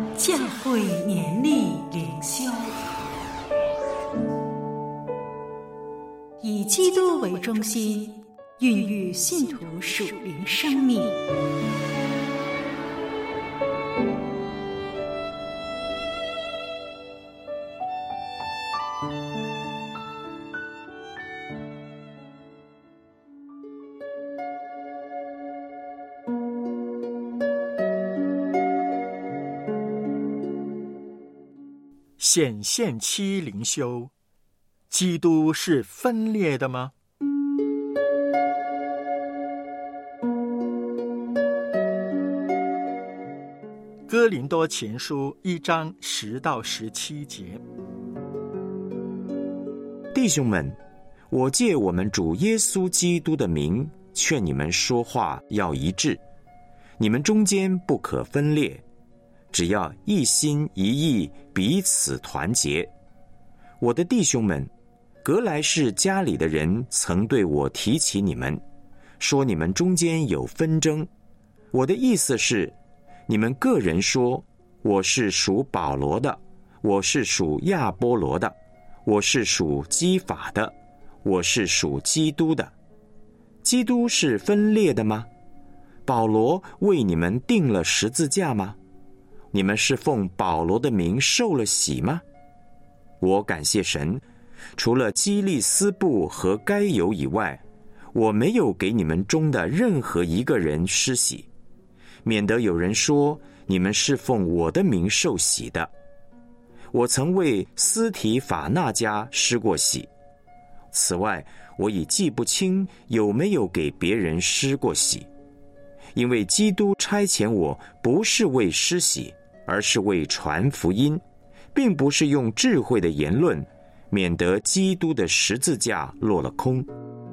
教会年历灵修，以基督为中心，孕育信徒属灵生命。 显现期灵修，基督是分裂的吗？哥林多前书1章10到17节。 弟兄们，我借我们主耶稣基督的名，劝你们说话要一致，你们中间不可分裂，只要一心一意，彼此团结。我的弟兄们，革来氏家里的人曾对我提起你们，说你们中间有纷争。我的意思是，你们个人说，我是属保罗的，我是属亚波罗的，我是属基法的，我是属基督的。基督是分裂的吗？保罗为你们定了十字架吗？你们是奉保罗的名受了洗吗？我感谢神，除了基利斯布和该犹以外，我没有给你们中的任何一个人施洗，免得有人说你们是奉我的名受洗的。我曾为斯提法那家施过洗，此外我已记不清有没有给别人施过洗，因为基督差遣我不是为施洗，而是为传福音，并不是用智慧的言论，免得基督的十字架落了空。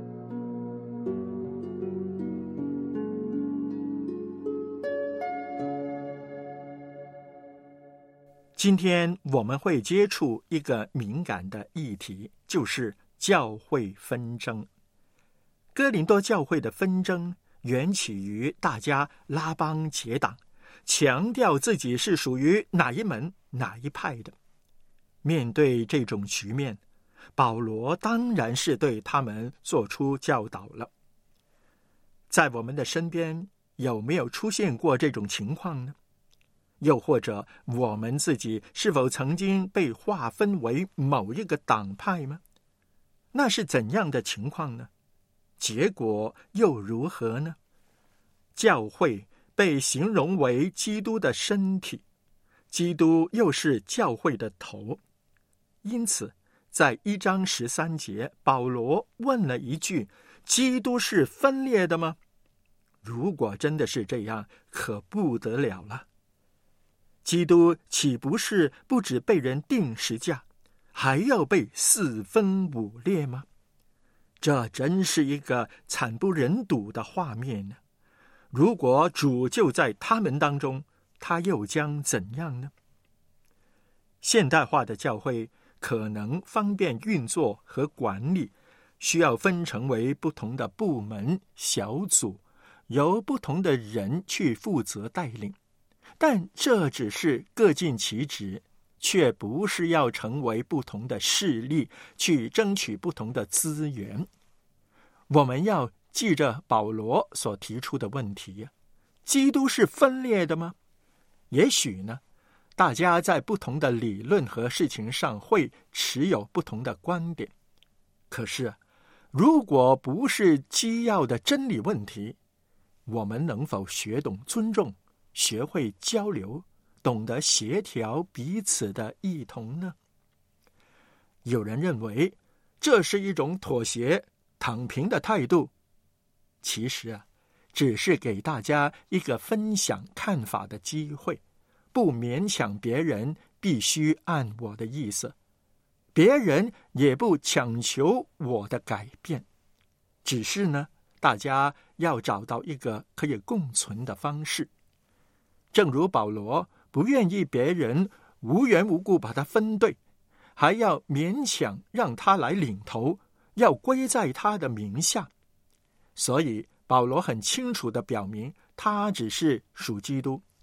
今天我们会接触一个敏感的议题，就是教会纷争。哥林多教会的纷争缘起于大家拉帮结党，强调自己是属于哪一门哪一派的。面对这种局面，保罗当然是对他们做出教导了。在我们的身边有没有出现过这种情况呢？又或者我们自己是否曾经被划分为某一个党派吗？那是怎样的情况呢？结果又如何呢？教会被形容为基督的身体，基督又是教会的头。因此在1章13节，保罗问了一句：基督是分裂的吗？如果真的是这样，可不得了了。基督岂不是不止被人钉十架，还要被四分五裂吗？这真是一个惨不忍睹的画面呢。如果主就在他们当中，他又将怎样呢？现代化的教会可能方便运作和管理，需要分成为不同的部门小组，由不同的人去负责带领。但这只是各尽其职，却不是要成为不同的势力，去争取不同的资源。我们要记着保罗所提出的问题，基督是分裂的吗？也许呢，大家在不同的理论和事情上会持有不同的观点。可是，如果不是基要的真理问题，我们能否学懂尊重，学会交流，懂得协调彼此的异同呢？有人认为这是一种妥协、躺平的态度。其实只是给大家一个分享看法的机会，不勉强别人必须按我的意思，别人也不强求我的改变。只是呢，大家要找到一个可以共存的方式。正如保罗不愿意别人无缘无故把他分队，还要勉强让他来领头，要归在他的名下。所以保罗很清楚地表明，他只是属基督，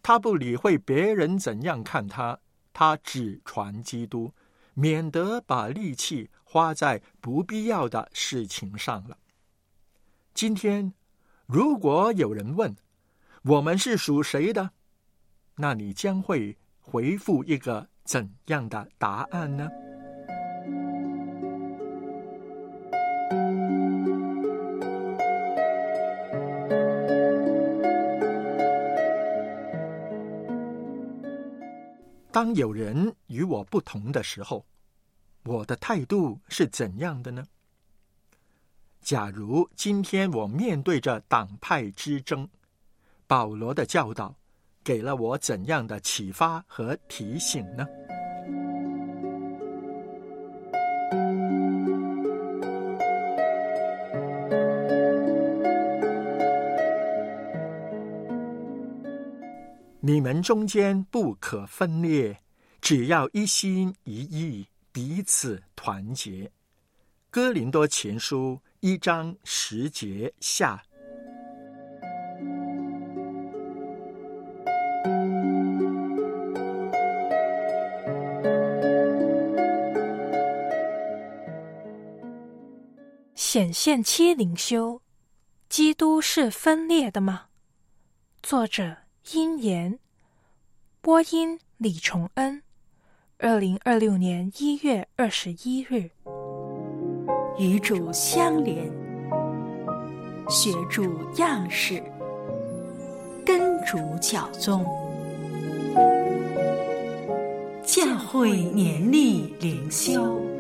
他不理会别人怎样看他，他只传基督，免得把力气花在不必要的事情上了。今天，如果有人问我们是属谁的，那你将会回复一个怎样的答案呢？当有人与我不同的时候，我的态度是怎样的呢？假如今天我面对着党派之争，保罗的教导给了我怎样的启发和提醒呢？你们中间不可分裂，只要一心一意，彼此团结。哥林多前书1章10节下。 显现期灵修，基督是分裂的吗？作者殷言，播音李崇恩，2026年1月21日。 与主相连，学主样式，跟主教宗。教会年历灵修。